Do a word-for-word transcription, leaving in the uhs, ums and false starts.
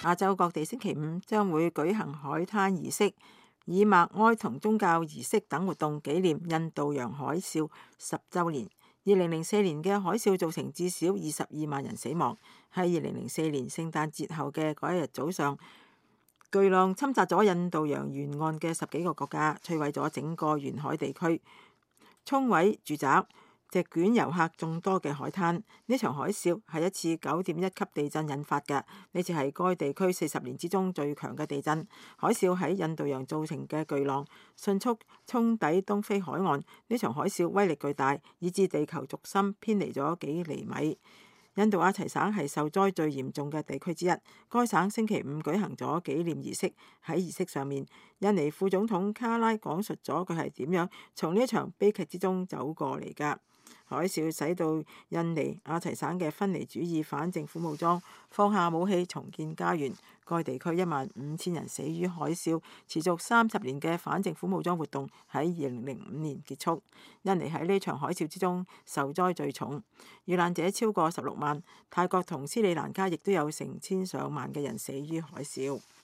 亞洲各地星期五將會舉行海灘儀式，以默哀同宗教儀式等活動紀念印度洋海嘯十週年。二零零四年嘅海嘯造成至少二十二萬人死亡。喺二零零四年聖誕節後嘅嗰一日早上，巨浪侵襲咗印度洋沿岸嘅十幾個國家，摧毀咗整個沿海地區，沖毀住宅，席捲遊客眾多嘅海灘。呢場海嘯係一次九點一級地震引發嘅，呢次係該地區四十年之中最強嘅地震。海嘯喺印度洋造成嘅巨浪迅速沖抵東非海岸，呢場海嘯威力巨大，以致地球軸心偏離咗幾厘米。印度阿齊省係受災最嚴重嘅地區之一，該省星期五舉行咗紀念儀式。喺儀式上面，印尼副總統卡拉講述咗佢係點樣從呢場悲劇之中走過嚟㗎。海嘯使到印尼阿齊省嘅分離主義反政府武裝放下武器重建家園。該地區一萬五千人死於海嘯，持續三十年嘅反政府武裝活動喺二零零五年結束。印尼喺呢場海嘯之中受災最重，遇難者超過十六萬。泰國同斯里蘭卡亦都有成千上萬嘅人死於海嘯。